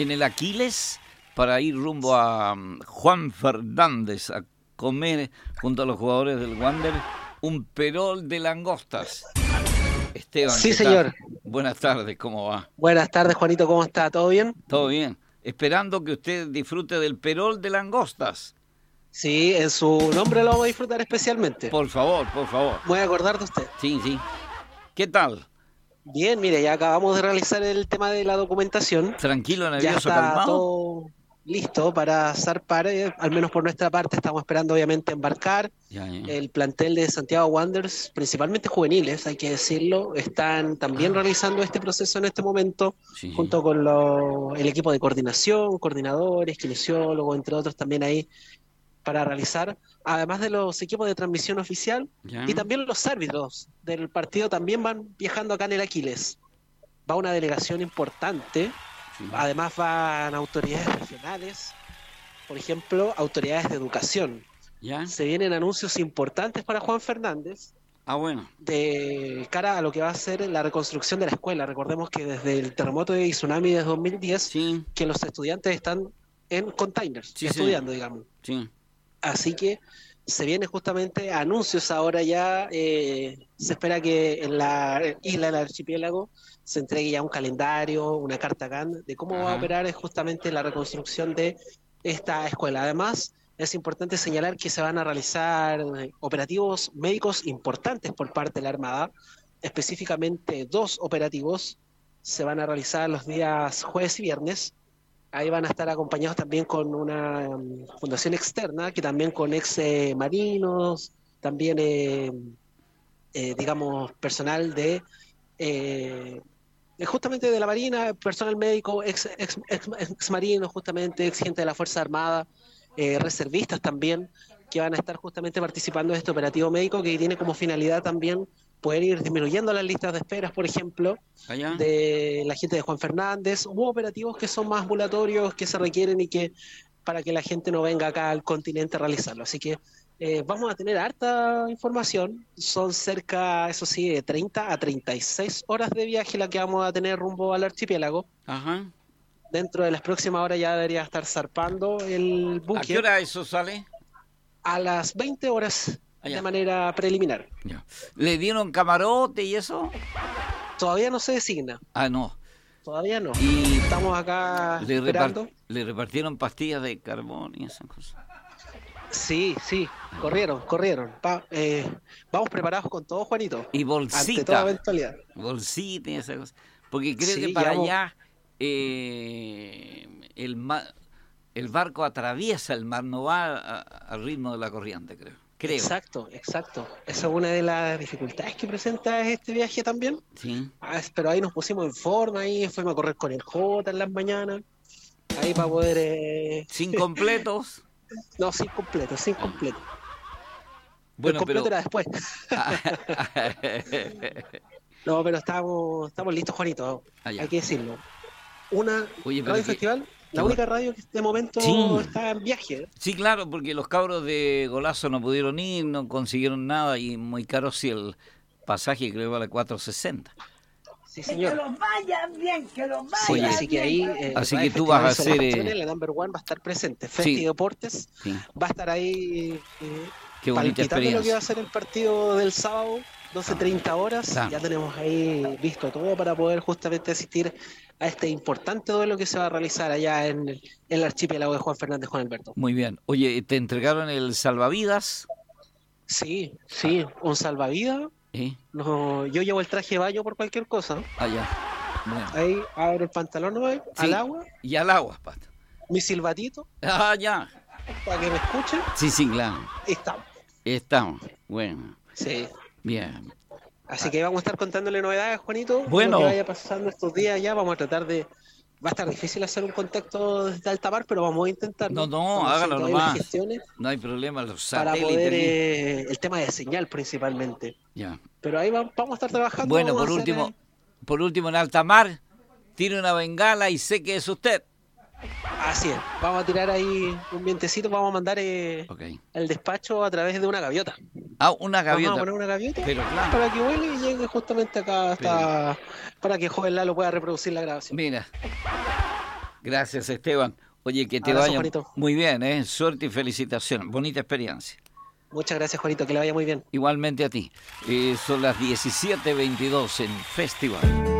En el Aquiles para ir rumbo a Juan Fernández a comer junto a los jugadores del Wander un perol de langostas. Esteban, Sí, ¿qué señor. tal? Buenas tardes, ¿cómo va? Buenas tardes, Juanito, ¿cómo está? ¿Todo bien? Todo bien. Esperando que usted disfrute del perol de langostas. Sí, en su nombre lo vamos a disfrutar especialmente. Por favor, por favor. Voy a acordar de usted. Sí, sí. ¿Qué tal? Bien, mire, ya acabamos de realizar el tema de la documentación. ¿Tranquilo, Ya nervioso, está calmado? todo listo para zarpar, al menos por nuestra parte. Estamos esperando, obviamente, embarcar. Ya. El plantel de Santiago Wanderers, principalmente juveniles, hay que decirlo, están también realizando este proceso en este momento, Sí. junto con el equipo de coordinación, coordinadores, kinesiólogos, entre otros también ahí para realizar, además de los equipos de transmisión oficial, Ya. y también los árbitros del partido también van viajando acá en el Aquiles. Va una delegación importante, Sí. además van autoridades regionales, por ejemplo, autoridades de educación. ¿Ya? Se vienen anuncios importantes para Juan Fernández Ah, bueno. de cara a lo que va a ser la reconstrucción de la escuela. Recordemos que desde el terremoto y tsunami de 2010, Sí, que los estudiantes están en containers, Sí, estudiando, digamos. sí. Así que se vienen justamente anuncios ahora ya. Se espera que en la isla del archipiélago se entregue ya un calendario, una carta GAN de cómo va a Ajá. operar justamente la reconstrucción de esta escuela. Además, es importante señalar que se van a realizar operativos médicos importantes por parte de la Armada, específicamente 2 operativos se van a realizar los días jueves y viernes. Ahí van a estar acompañados también con una fundación externa, que también con ex marinos, también, digamos, personal justamente de la Marina, personal médico, ex marinos, justamente, ex gente de la Fuerza Armada, reservistas también, que van a estar justamente participando de este operativo médico que tiene como finalidad también poder ir disminuyendo las listas de esperas, por ejemplo, Allá. de la gente de Juan Fernández, u operativos que son más ambulatorios, que se requieren y que para que la gente no venga acá al continente a realizarlo. Así que vamos a tener harta información. Son cerca, eso sí, de 30 a 36 horas de viaje la que vamos a tener rumbo al archipiélago. Ajá. Dentro de las próximas horas ya debería estar zarpando el ¿A qué buque hora eso sale? a las 20 horas Allá. de manera preliminar. Ya. ¿Le dieron camarote y eso? Todavía no se designa, Ah, no. todavía no. Y Estamos acá esperando. le repartieron pastillas de carbón y esas cosas. Sí, sí, corrieron. Vamos preparados con todo, Juanito, Y ante toda bolsita. eventualidad. Bolsita y esas cosas. Porque creo que Sí, para llevamos, allá el barco atraviesa el mar, no va al ritmo de la corriente, creo. exacto. Esa es una de las dificultades que presenta este viaje también. Sí. Pero ahí nos pusimos en forma, ahí fuimos a correr con el J en las mañanas, ahí para poder... Sin completos. No, sin completo. El Bueno, completo pero... era después. No, pero estamos listos, Juanito, Allá. hay que decirlo. Una Oye, pero radio festival, la bueno. única radio que de momento Sí. está en viaje. Sí, claro, porque los cabros de Golazo no pudieron ir, no consiguieron nada y muy caro si el pasaje creo que vale 4.60. Sí, señor. Que los vayan bien, que los vayan Sí, Oye, así que ahí así Radio que tú vas a Festival hacer, Solaciones, la number one va a estar presente. Festi sí. Deportes Sí. va a estar ahí Qué bonita palpitando lo que va a experiencia. ser el partido del sábado, 12:30 horas. Claro. Ya tenemos ahí visto todo para poder justamente asistir a este importante duelo que se va a realizar allá en el archipiélago de Juan Fernández, Juan Alberto. Muy bien. Oye, ¿te entregaron el salvavidas? Sí, un salvavidas. ¿Eh? No, yo llevo el traje de baño por cualquier cosa. Allá. Bueno. Ahí abro el pantalón, ¿no? Sí. Al agua, Y al agua, Pato. mi silbatito Ah, ya. para que me escuchen. Sí, claro. Y estamos. Estamos. Bueno, Sí. bien. Así que vamos a estar contándole novedades, Juanito. Bueno. Lo que vaya pasando estos días ya, vamos a tratar de... Va a estar difícil hacer un contacto desde alta mar, pero vamos a intentar. No, Vamos hágalo haciendo ahí las nomás. gestiones No hay problema, los para satélites. poder... el tema de señal principalmente. Ya. Pero ahí vamos a estar trabajando. Bueno, vamos por a hacer, último en alta mar, tire una bengala y sé que es usted. así es. Vamos a tirar ahí un vientecito, vamos a mandar Ok. el despacho a través de una gaviota. Ah, una Vamos gaviota. a poner una gaviota Pero claro, para que vuele y llegue justamente acá hasta para que Joven Lalo pueda reproducir la grabación. mira. Gracias, Esteban. Oye, que te Abrazo, vaya Juanito. muy bien, ¿eh? Suerte y felicitaciones. Bonita experiencia. Muchas gracias, Juanito, que le vaya muy bien. Igualmente a ti. Son las 17:22 en Festival.